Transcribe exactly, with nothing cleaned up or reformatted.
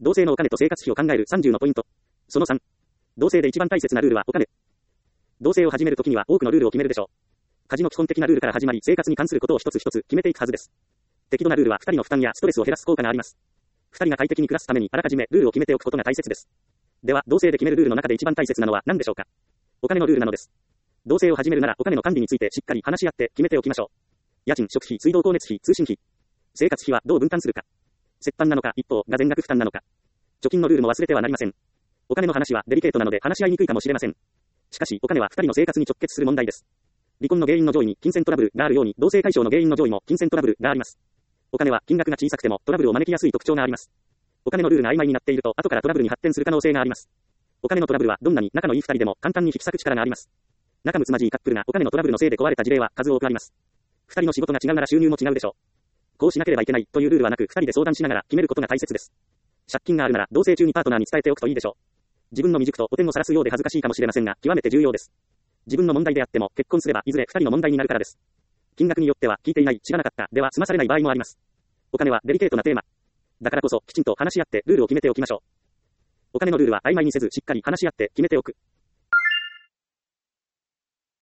同性のお金と生活費を考えるさんじゅうのポイント。そのさん。同性で一番大切なルールはお金。同性を始めるときには多くのルールを決めるでしょう。家事の基本的なルールから始まり、生活に関することを一つ一つ決めていくはずです。適度なルールはふたりの負担やストレスを減らす効果があります。ふたりが快適に暮らすためにあらかじめルールを決めておくことが大切です。では、同性で決めるルールの中で一番大切なのは何でしょうか。お金のルールなのです。同性を始めるならお金の管理についてしっかり話し合って決めておきましょう。家賃、食費、水道光熱費、通信費。生活費はどう分担するか。折半なのか、一方が全額負担なのか。貯金のルールも忘れてはなりません。お金の話はデリケートなので話し合いにくいかもしれません。しかし、お金はふたりの生活に直結する問題です。離婚の原因の上位に金銭トラブルがあるように、同性解消の原因の上位も金銭トラブルがあります。お金は金額が小さくてもトラブルを招きやすい特徴があります。お金のルールが曖昧になっていると、後からトラブルに発展する可能性があります。お金のトラブルはどんなに仲のいいふたりでも簡単に引き裂く力があります。仲睦まじいカップルがお金のトラブルのせいで壊れた事例は数多くあります。ふたりの仕事が違うなら収入も違うでしょう。こうしなければいけないというルールはなく、ふたりで相談しながら決めることが大切です。借金があるなら同棲中にパートナーに伝えておくといいでしょう。自分の未熟と汚点を晒すようで恥ずかしいかもしれませんが、極めて重要です。自分の問題であっても結婚すればいずれふたりの問題になるからです。金額によっては聞いていない、知らなかったでは済まされない場合もあります。お金はデリケートなテーマ。だからこそきちんと話し合ってルールを決めておきましょう。お金のルールは曖昧にせずしっかり話し合って決めておく。